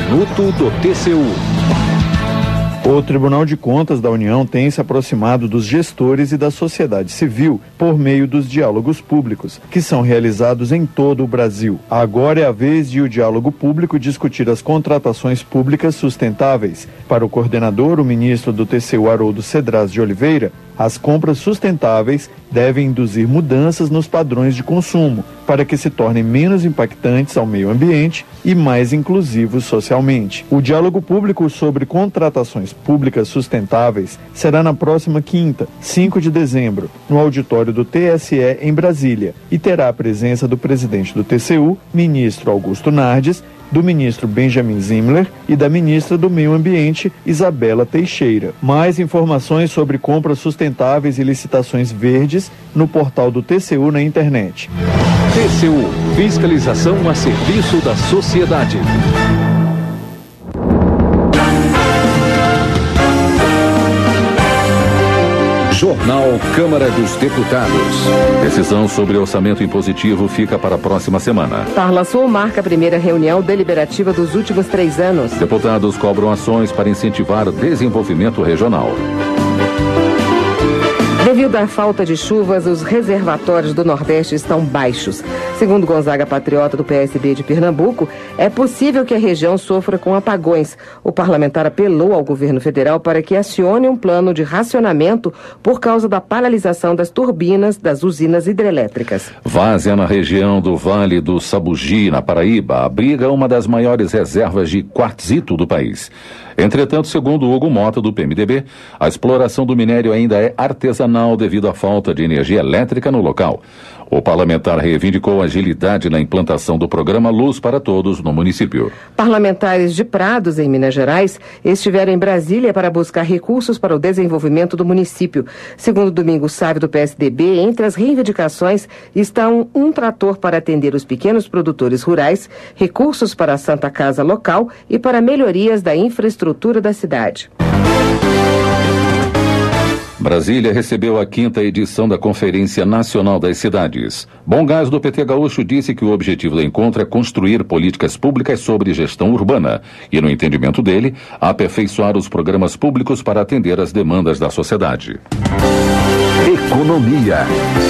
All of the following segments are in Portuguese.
Minuto do TCU. O Tribunal de Contas da União tem se aproximado dos gestores e da sociedade civil por meio dos diálogos públicos, que são realizados em todo o Brasil. Agora é a vez de o diálogo público discutir as contratações públicas sustentáveis. Para o coordenador, o ministro do TCU, Haroldo Cedras de Oliveira, as compras sustentáveis devem induzir mudanças nos padrões de consumo, para que se tornem menos impactantes ao meio ambiente e mais inclusivos socialmente. O diálogo público sobre contratações públicas sustentáveis será na próxima quinta, 5 de dezembro, no auditório do TSE em Brasília, e terá a presença do presidente do TCU, ministro Augusto Nardes, do ministro Benjamin Zimler e da ministra do Meio Ambiente, Isabela Teixeira. Mais informações sobre compras sustentáveis e licitações verdes no portal do TCU na internet. TCU, fiscalização a serviço da sociedade. Jornal Câmara dos Deputados. Decisão sobre orçamento impositivo fica para a próxima semana. Parlasul marca a primeira reunião deliberativa dos últimos 3 anos. Deputados cobram ações para incentivar o desenvolvimento regional. Devido à falta de chuvas, os reservatórios do Nordeste estão baixos. Segundo Gonzaga Patriota, do PSB de Pernambuco, é possível que a região sofra com apagões. O parlamentar apelou ao governo federal para que acione um plano de racionamento por causa da paralisação das turbinas das usinas hidrelétricas. Várzea, na região do Vale do Sabugi, na Paraíba, abriga uma das maiores reservas de quartzito do país. Entretanto, segundo Hugo Mota, do PMDB, a exploração do minério ainda é artesanal devido à falta de energia elétrica no local. O parlamentar reivindicou agilidade na implantação do programa Luz para Todos no município. Parlamentares de Prados, em Minas Gerais, estiveram em Brasília para buscar recursos para o desenvolvimento do município. Segundo Domingos Sávio, do PSDB, entre as reivindicações estão um trator para atender os pequenos produtores rurais, recursos para a Santa Casa local e para melhorias da infraestrutura da cidade. Brasília recebeu a 5ª edição da Conferência Nacional das Cidades. Bom Gás, do PT Gaúcho, disse que o objetivo do encontro é construir políticas públicas sobre gestão urbana e, no entendimento dele, aperfeiçoar os programas públicos para atender às demandas da sociedade. Economia.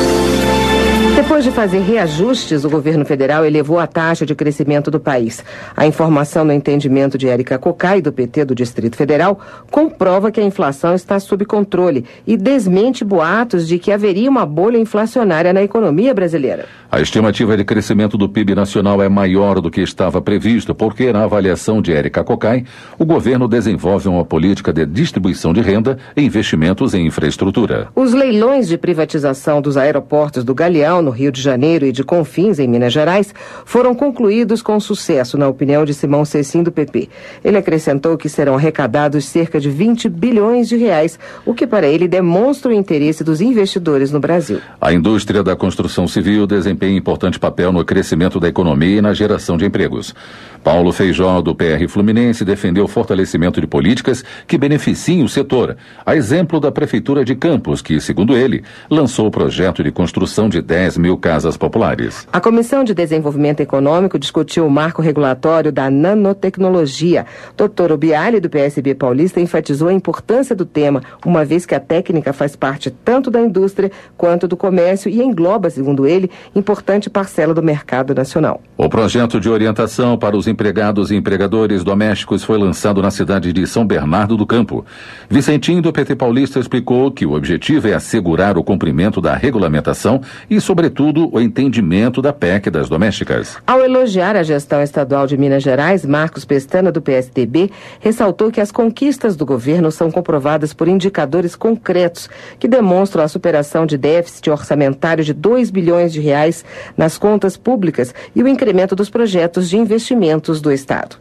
Depois de fazer reajustes, o governo federal elevou a taxa de crescimento do país. A informação no entendimento de Érica Cocai, do PT do Distrito Federal, comprova que a inflação está sob controle e desmente boatos de que haveria uma bolha inflacionária na economia brasileira. A estimativa de crescimento do PIB nacional é maior do que estava previsto, porque, na avaliação de Érica Cocai, o governo desenvolve uma política de distribuição de renda e investimentos em infraestrutura. Os leilões de privatização dos aeroportos do Galeão, no Rio de Janeiro, e de Confins, em Minas Gerais, foram concluídos com sucesso, na opinião de Simão Cecim, do PP. Ele acrescentou que serão arrecadados cerca de 20 bilhões de reais, o que para ele demonstra o interesse dos investidores no Brasil. A indústria da construção civil desempenha importante papel no crescimento da economia e na geração de empregos. Paulo Feijó, do PR Fluminense, defendeu o fortalecimento de políticas que beneficiem o setor, a exemplo da Prefeitura de Campos, que, segundo ele, lançou o projeto de construção de 10 mil casas populares. A Comissão de Desenvolvimento Econômico discutiu o marco regulatório da nanotecnologia. Dr. Obiali, do PSB paulista, enfatizou a importância do tema, uma vez que a técnica faz parte tanto da indústria quanto do comércio e engloba, segundo ele, importante parcela do mercado nacional. O projeto de orientação para os empregados e empregadores domésticos foi lançado na cidade de São Bernardo do Campo. Vicentinho, do PT paulista, explicou que o objetivo é assegurar o cumprimento da regulamentação e, sobretudo, o entendimento da PEC das domésticas. Ao elogiar a gestão estadual de Minas Gerais, Marcos Pestana, do PSDB, ressaltou que as conquistas do governo são comprovadas por indicadores concretos que demonstram a superação de déficit orçamentário de 2 bilhões de reais nas contas públicas e o incremento dos projetos de investimentos do Estado.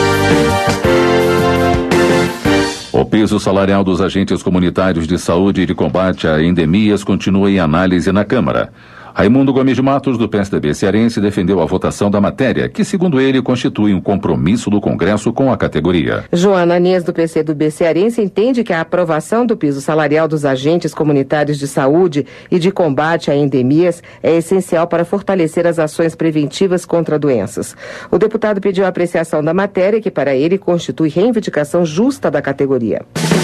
O piso salarial dos agentes comunitários de saúde e de combate a endemias continua em análise na Câmara. Raimundo Gomes de Matos, do PSDB cearense, defendeu a votação da matéria, que, segundo ele, constitui um compromisso do Congresso com a categoria. Joana Anies, do PCdoB cearense, entende que a aprovação do piso salarial dos agentes comunitários de saúde e de combate a endemias é essencial para fortalecer as ações preventivas contra doenças. O deputado pediu a apreciação da matéria, que para ele constitui reivindicação justa da categoria.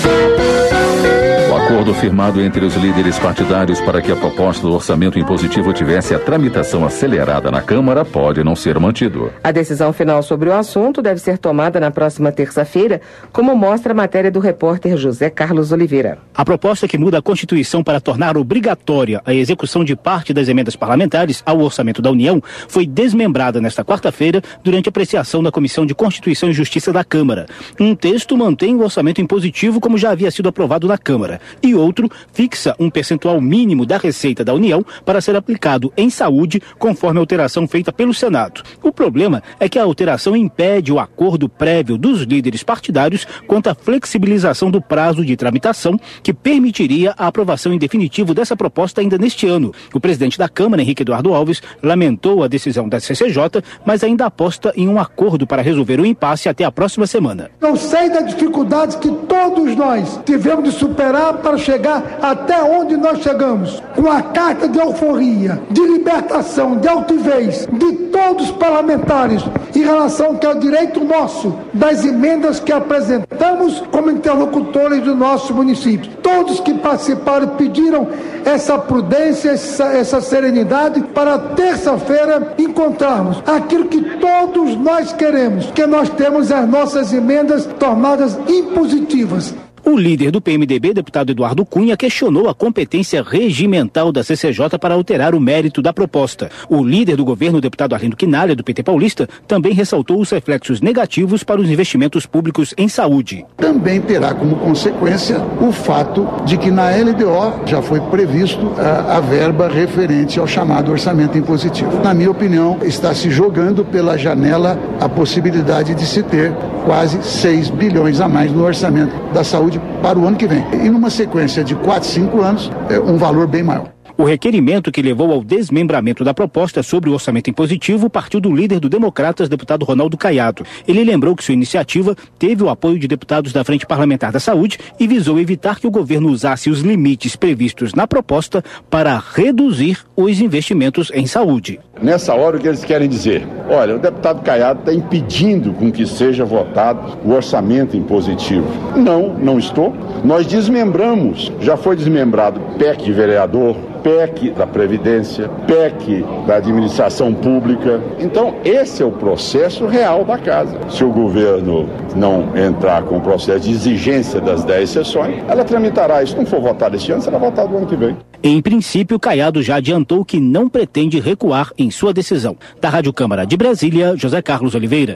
O acordo firmado entre os líderes partidários para que a proposta do orçamento impositivo tivesse a tramitação acelerada na Câmara pode não ser mantido. A decisão final sobre o assunto deve ser tomada na próxima terça-feira, como mostra a matéria do repórter José Carlos Oliveira. A proposta que muda a Constituição para tornar obrigatória a execução de parte das emendas parlamentares ao orçamento da União foi desmembrada nesta quarta-feira durante a apreciação da Comissão de Constituição e Justiça da Câmara. Um texto mantém o orçamento impositivo como já havia sido aprovado na Câmara e outro fixa um percentual mínimo da receita da União para ser aplicado em saúde, conforme a alteração feita pelo Senado. O problema é que a alteração impede o acordo prévio dos líderes partidários quanto à flexibilização do prazo de tramitação, que permitiria a aprovação em definitivo dessa proposta ainda neste ano. O presidente da Câmara, Henrique Eduardo Alves, lamentou a decisão da CCJ, mas ainda aposta em um acordo para resolver o impasse até a próxima semana. Eu sei das dificuldades que todos nós tivemos de superar para chegar até onde nós chegamos, com a carta de euforia, de libertação, de altivez de todos os parlamentares em relação que é o direito nosso das emendas que apresentamos como interlocutores do nosso município. Todos que participaram pediram essa prudência, essa serenidade para terça-feira encontrarmos aquilo que todos nós queremos, que nós temos as nossas emendas tornadas impositivas. O líder do PMDB, deputado Eduardo Cunha, questionou a competência regimental da CCJ para alterar o mérito da proposta. O líder do governo, deputado Arlindo Quinalha, do PT paulista, também ressaltou os reflexos negativos para os investimentos públicos em saúde. Também terá como consequência o fato de que na LDO já foi previsto a verba referente ao chamado orçamento impositivo. Na minha opinião, está se jogando pela janela a possibilidade de se ter quase 6 bilhões a mais no orçamento da saúde para o ano que vem. E numa sequência de 4, 5 anos, um valor bem maior. O requerimento que levou ao desmembramento da proposta sobre o orçamento impositivo partiu do líder do Democratas, deputado Ronaldo Caiado. Ele lembrou que sua iniciativa teve o apoio de deputados da Frente Parlamentar da Saúde e visou evitar que o governo usasse os limites previstos na proposta para reduzir os investimentos em saúde. Nessa hora, o que eles querem dizer? Olha, o deputado Caiado está impedindo com que seja votado o orçamento impositivo. Não estou. Nós desmembramos, já foi desmembrado PEC de vereador, PEC da Previdência, PEC da Administração Pública. Então, esse é o processo real da casa. Se o governo não entrar com o processo de exigência das 10 sessões, ela tramitará. Se não for votado este ano, será votado no ano que vem. Em princípio, Caiado já adiantou que não pretende recuar em sua decisão. Da Rádio Câmara de Brasília, José Carlos Oliveira.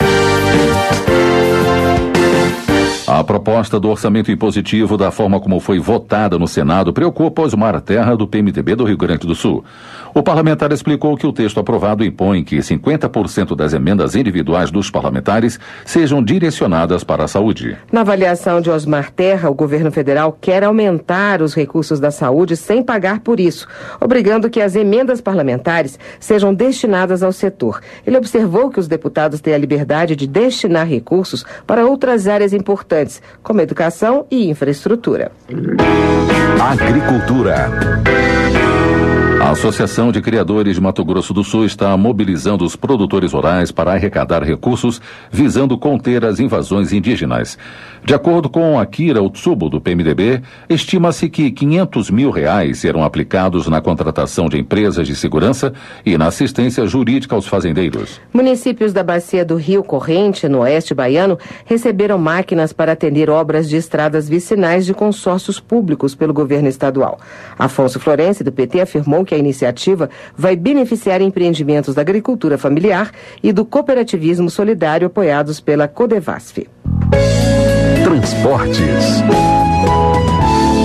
A proposta do orçamento impositivo, da forma como foi votada no Senado, preocupa Osmar Terra, do PMDB do Rio Grande do Sul. O parlamentar explicou que o texto aprovado impõe que 50% das emendas individuais dos parlamentares sejam direcionadas para a saúde. Na avaliação de Osmar Terra, o governo federal quer aumentar os recursos da saúde sem pagar por isso, obrigando que as emendas parlamentares sejam destinadas ao setor. Ele observou que os deputados têm a liberdade de destinar recursos para outras áreas importantes, como educação e infraestrutura. Agricultura. A Associação de Criadores de Mato Grosso do Sul está mobilizando os produtores rurais para arrecadar recursos visando conter as invasões indígenas. De acordo com Akira Utsubo, do PMDB, estima-se que R$500 mil serão aplicados na contratação de empresas de segurança e na assistência jurídica aos fazendeiros. Municípios da bacia do Rio Corrente, no oeste baiano, receberam máquinas para atender obras de estradas vicinais de consórcios públicos pelo governo estadual. Afonso Florense, do PT, afirmou que a iniciativa vai beneficiar empreendimentos da agricultura familiar e do cooperativismo solidário apoiados pela Codevasf. Transportes.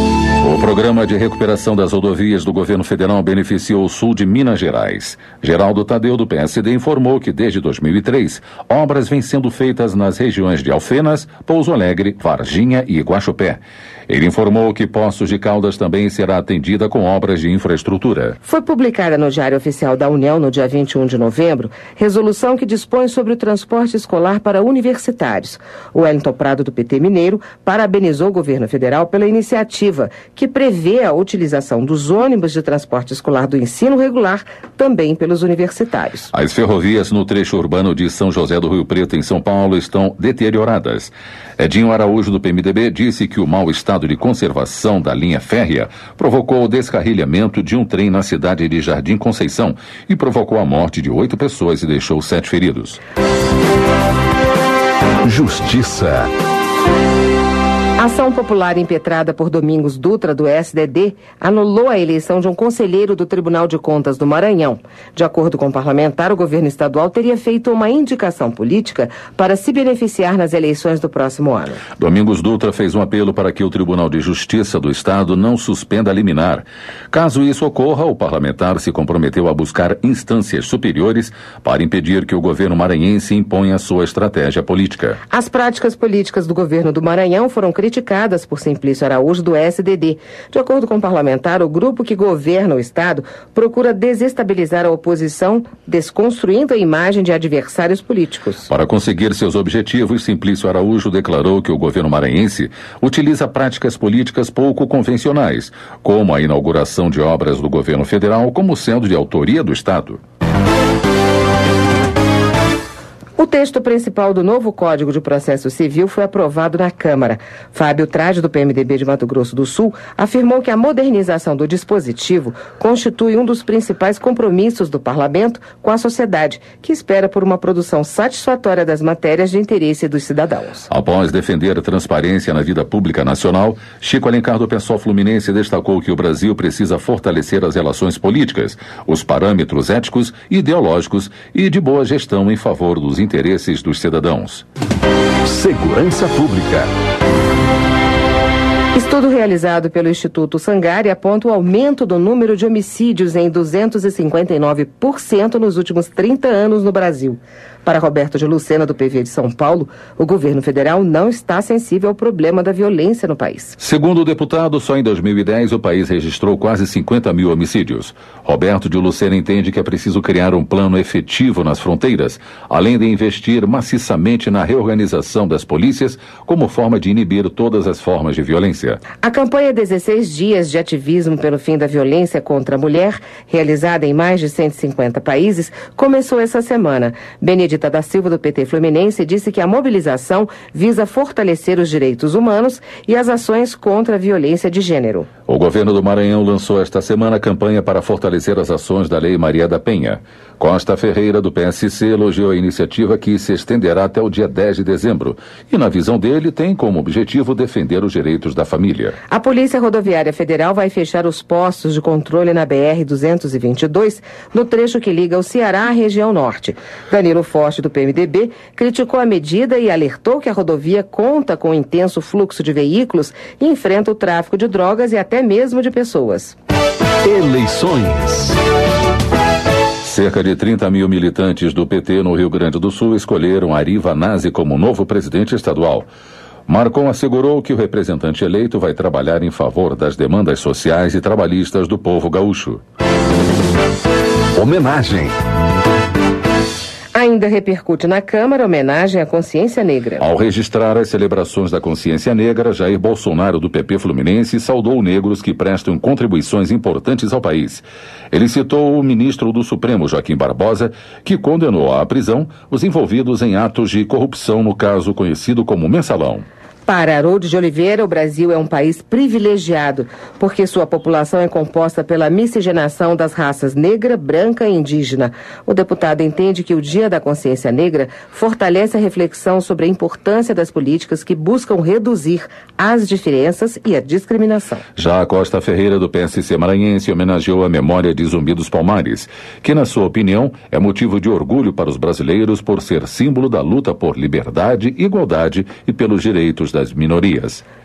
O programa de recuperação das rodovias do governo federal beneficiou o sul de Minas Gerais. Geraldo Tadeu, do PSD, informou que desde 2003, obras vêm sendo feitas nas regiões de Alfenas, Pouso Alegre, Varginha e Guaxupé. Ele informou que Poços de Caldas também será atendida com obras de infraestrutura. Foi publicada no Diário Oficial da União no dia 21 de novembro, resolução que dispõe sobre o transporte escolar para universitários. O Wellington Prado, do PT Mineiro, parabenizou o governo federal pela iniciativa, que prevê a utilização dos ônibus de transporte escolar do ensino regular também pelos universitários. As ferrovias no trecho urbano de São José do Rio Preto, em São Paulo, estão deterioradas. Edinho Araújo, do PMDB, disse que o mau estado de conservação da linha férrea provocou o descarrilhamento de um trem na cidade de Jardim Conceição e provocou a morte de 8 pessoas e deixou 7 feridos. Justiça. Ação popular impetrada por Domingos Dutra, do SDD, anulou a eleição de um conselheiro do Tribunal de Contas do Maranhão. De acordo com o parlamentar, o governo estadual teria feito uma indicação política para se beneficiar nas eleições do próximo ano. Domingos Dutra fez um apelo para que o Tribunal de Justiça do Estado não suspenda a liminar. Caso isso ocorra, o parlamentar se comprometeu a buscar instâncias superiores para impedir que o governo maranhense imponha sua estratégia política. As práticas políticas do governo do Maranhão foram criticadas por Simplício Araújo, do SDD. De acordo com o parlamentar, o grupo que governa o Estado procura desestabilizar a oposição, desconstruindo a imagem de adversários políticos. Para conseguir seus objetivos, Simplício Araújo declarou que o governo maranhense utiliza práticas políticas pouco convencionais, como a inauguração de obras do governo federal como sendo de autoria do Estado. O texto principal do novo Código de Processo Civil foi aprovado na Câmara. Fábio Trade, do PMDB de Mato Grosso do Sul, afirmou que a modernização do dispositivo constitui um dos principais compromissos do Parlamento com a sociedade, que espera por uma produção satisfatória das matérias de interesse dos cidadãos. Após defender a transparência na vida pública nacional, Chico Alencar, do PSOL Fluminense, destacou que o Brasil precisa fortalecer as relações políticas, os parâmetros éticos e ideológicos e de boa gestão em favor dos interesses dos cidadãos. Segurança Pública. Estudo realizado pelo Instituto Sangari aponta o aumento do número de homicídios em 259% nos últimos 30 anos no Brasil. Para Roberto de Lucena, do PV de São Paulo, o governo federal não está sensível ao problema da violência no país. Segundo o deputado, só em 2010 o país registrou quase 50 mil homicídios. Roberto de Lucena entende que é preciso criar um plano efetivo nas fronteiras, além de investir maciçamente na reorganização das polícias como forma de inibir todas as formas de violência. A campanha 16 dias de ativismo pelo fim da violência contra a mulher, realizada em mais de 150 países, começou essa semana. Benedita da Silva, do PT Fluminense, disse que a mobilização visa fortalecer os direitos humanos e as ações contra a violência de gênero. O governo do Maranhão lançou esta semana a campanha para fortalecer as ações da Lei Maria da Penha. Costa Ferreira, do PSC, elogiou a iniciativa, que se estenderá até o dia 10 de dezembro. E, na visão dele, tem como objetivo defender os direitos da família. A Polícia Rodoviária Federal vai fechar os postos de controle na BR-222, no trecho que liga o Ceará à região norte. Danilo Forte, do PMDB, criticou a medida e alertou que a rodovia conta com um intenso fluxo de veículos e enfrenta o tráfico de drogas e até mesmo de pessoas. Eleições. Cerca de 30 mil militantes do PT no Rio Grande do Sul escolheram Ari Vanazzi como novo presidente estadual. Marcon assegurou que o representante eleito vai trabalhar em favor das demandas sociais e trabalhistas do povo gaúcho. Homenagem. Ainda repercute na Câmara a homenagem à consciência negra. Ao registrar as celebrações da consciência negra, Jair Bolsonaro, do PP Fluminense, saudou negros que prestam contribuições importantes ao país. Ele citou o ministro do Supremo, Joaquim Barbosa, que condenou à prisão os envolvidos em atos de corrupção no caso conhecido como Mensalão. Para Harold de Oliveira, o Brasil é um país privilegiado, porque sua população é composta pela miscigenação das raças negra, branca e indígena. O deputado entende que o Dia da Consciência Negra fortalece a reflexão sobre a importância das políticas que buscam reduzir as diferenças e a discriminação. Já a Costa Ferreira, do PSC maranhense, homenageou a memória de Zumbi dos Palmares, que, na sua opinião, é motivo de orgulho para os brasileiros por ser símbolo da luta por liberdade, igualdade e pelos direitos das minorias.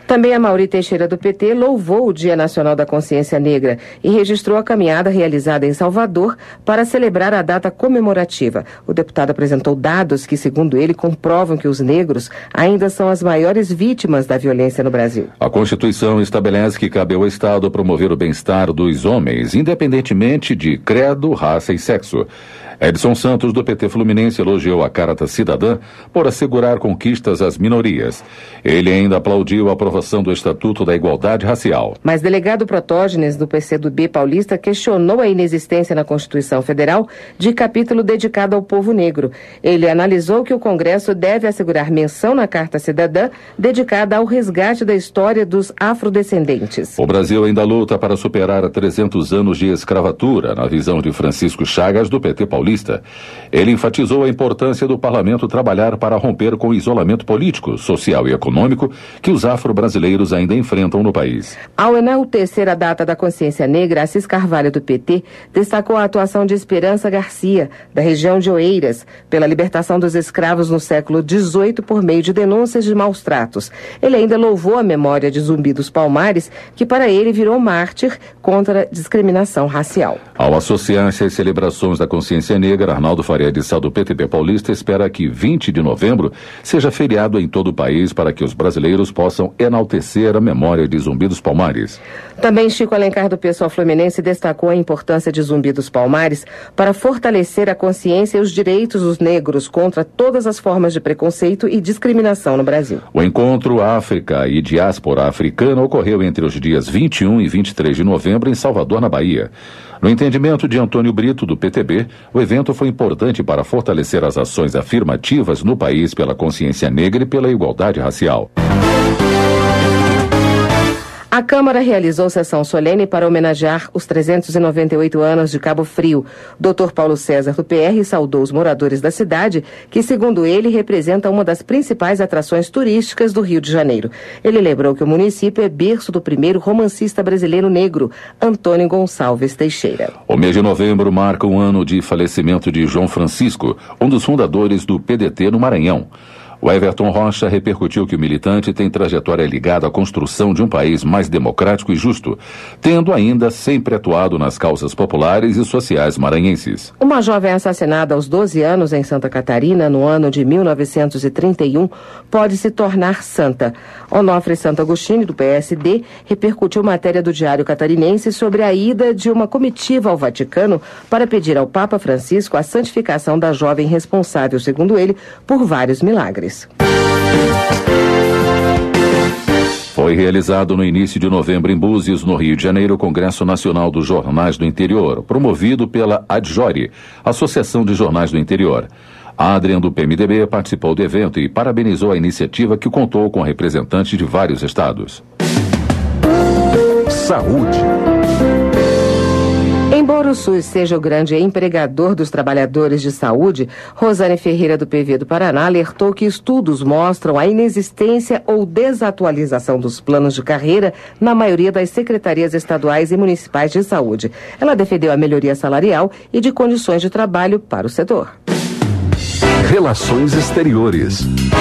Também Amaury Teixeira, do PT, louvou o Dia Nacional da Consciência Negra e registrou a caminhada realizada em Salvador para celebrar a data comemorativa. O deputado apresentou dados que, segundo ele, comprovam que os negros ainda são as maiores vítimas da violência no Brasil. A Constituição estabelece que cabe ao Estado promover o bem-estar dos homens, independentemente de credo, raça e sexo. Edson Santos, do PT Fluminense, elogiou a Carta Cidadã por assegurar conquistas às minorias. Ele ainda aplaudiu a aprovação do Estatuto da Igualdade Racial. Mas delegado Protógenes, do PCdoB paulista, questionou a inexistência na Constituição Federal de capítulo dedicado ao povo negro. Ele analisou que o Congresso deve assegurar menção na Carta Cidadã dedicada ao resgate da história dos afrodescendentes. O Brasil ainda luta para superar 300 anos de escravatura, na visão de Francisco Chagas, do PT paulista. Ele enfatizou a importância do parlamento trabalhar para romper com o isolamento político, social e econômico que os afro-brasileiros ainda enfrentam no país. Ao enaltecer a data da consciência negra, Assis Carvalho, do PT, destacou a atuação de Esperança Garcia, da região de Oeiras, pela libertação dos escravos no século XVIII por meio de denúncias de maus tratos. Ele ainda louvou a memória de Zumbi dos Palmares, que para ele virou mártir contra a discriminação racial. Ao associar-se às celebrações da consciência negra, Arnaldo Faria de Sá, do PTB paulista, espera que 20 de novembro seja feriado em todo o país para que os brasileiros possam enaltecer a memória de Zumbi dos Palmares. Também Chico Alencar, do PSOL Fluminense, destacou a importância de Zumbi dos Palmares para fortalecer a consciência e os direitos dos negros contra todas as formas de preconceito e discriminação no Brasil. O encontro África e Diáspora Africana ocorreu entre os dias 21 e 23 de novembro em Salvador, na Bahia. No entendimento de Antônio Brito, do PTB, o evento foi importante para fortalecer as ações afirmativas no país pela consciência negra e pela igualdade racial. A Câmara realizou sessão solene para homenagear os 398 anos de Cabo Frio. Dr. Paulo César, do PR, saudou os moradores da cidade, que, segundo ele, representa uma das principais atrações turísticas do Rio de Janeiro. Ele lembrou que o município é berço do primeiro romancista brasileiro negro, Antônio Gonçalves Teixeira. O mês de novembro marca um ano de falecimento de João Francisco, um dos fundadores do PDT no Maranhão. O Everton Rocha repercutiu que o militante tem trajetória ligada à construção de um país mais democrático e justo, tendo ainda sempre atuado nas causas populares e sociais maranhenses. Uma jovem assassinada aos 12 anos em Santa Catarina, no ano de 1931, pode se tornar santa. Onofre Santo Agostinho, do PSD, repercutiu matéria do Diário Catarinense sobre a ida de uma comitiva ao Vaticano para pedir ao Papa Francisco a santificação da jovem responsável, segundo ele, por vários milagres. Foi realizado no início de novembro em Búzios, no Rio de Janeiro, o Congresso Nacional dos Jornais do Interior, promovido pela Adjori, Associação de Jornais do Interior. Adrian, do PMDB, participou do evento e parabenizou a iniciativa, que contou com representantes de vários estados. Saúde. Embora o SUS seja o grande empregador dos trabalhadores de saúde, Rosane Ferreira, do PV do Paraná, alertou que estudos mostram a inexistência ou desatualização dos planos de carreira na maioria das secretarias estaduais e municipais de saúde. Ela defendeu a melhoria salarial e de condições de trabalho para o setor. Relações Exteriores.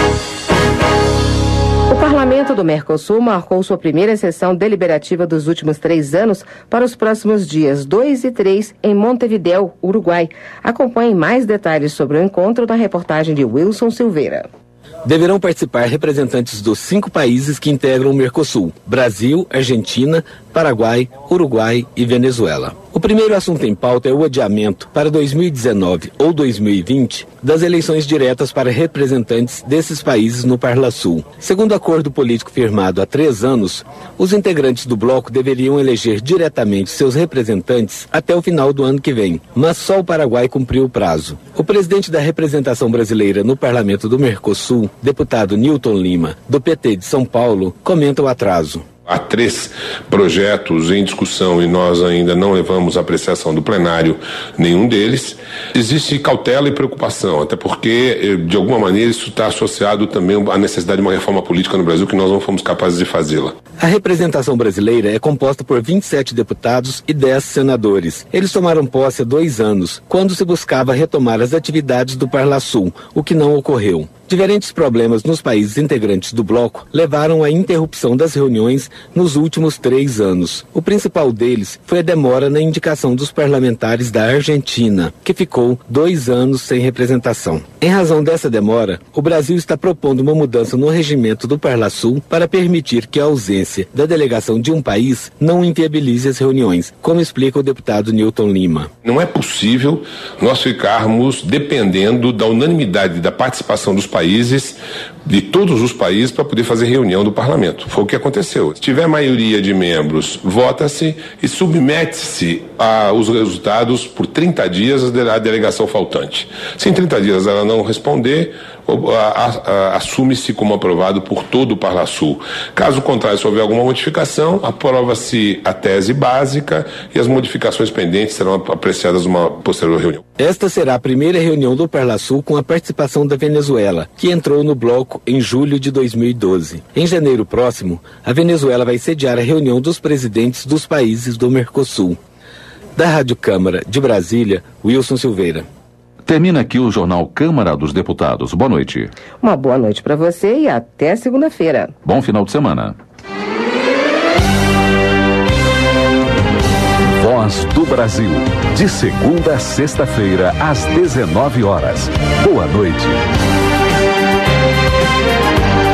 O Parlamento do Mercosul marcou sua primeira sessão deliberativa dos últimos 3 anos para os próximos dias 2 e 3 em Montevidéu, Uruguai. Acompanhe mais detalhes sobre o encontro na reportagem de Wilson Silveira. Deverão participar representantes dos 5 países que integram o Mercosul: Brasil, Argentina, Paraguai, Uruguai e Venezuela. O primeiro assunto em pauta é o adiamento para 2019 ou 2020 das eleições diretas para representantes desses países no Parlasul. Segundo acordo político firmado há 3 anos, os integrantes do bloco deveriam eleger diretamente seus representantes até o final do ano que vem, mas só o Paraguai cumpriu o prazo. O presidente da representação brasileira no Parlamento do Mercosul, deputado Newton Lima, do PT de São Paulo, comenta o atraso. Há 3 projetos em discussão e nós ainda não levamos à apreciação do plenário nenhum deles. Existe cautela e preocupação, até porque, de alguma maneira, isso está associado também à necessidade de uma reforma política no Brasil que nós não fomos capazes de fazê-la. A representação brasileira é composta por 27 deputados e 10 senadores. Eles tomaram posse há 2 anos, quando se buscava retomar as atividades do Parlasul, o que não ocorreu. Diferentes problemas nos países integrantes do bloco levaram à interrupção das reuniões nos últimos 3 anos. O principal deles foi a demora na indicação dos parlamentares da Argentina, que ficou 2 anos sem representação. Em razão dessa demora, o Brasil está propondo uma mudança no regimento do Parlasul para permitir que a ausência da delegação de um país não inviabilize as reuniões, como explica o deputado Newton Lima. Não é possível nós ficarmos dependendo da unanimidade da participação dos países, de todos os países, para poder fazer reunião do parlamento. Foi o que aconteceu. Se tiver maioria de membros, vota-se e submete-se aos resultados por 30 dias à delegação faltante. Se em 30 dias ela não responder, assume-se como aprovado por todo o Parlasul. Caso contrário, se houver alguma modificação, aprova-se a tese básica e as modificações pendentes serão apreciadas numa posterior reunião. Esta será a primeira reunião do Parlasul com a participação da Venezuela, que entrou no bloco em julho de 2012. Em janeiro próximo, a Venezuela vai sediar a reunião dos presidentes dos países do Mercosul. Da Rádio Câmara de Brasília, Wilson Silveira. Termina aqui o Jornal Câmara dos Deputados. Boa noite. Uma boa noite para você e até segunda-feira. Bom final de semana. Voz do Brasil. De segunda a sexta-feira, às 19 horas. Boa noite.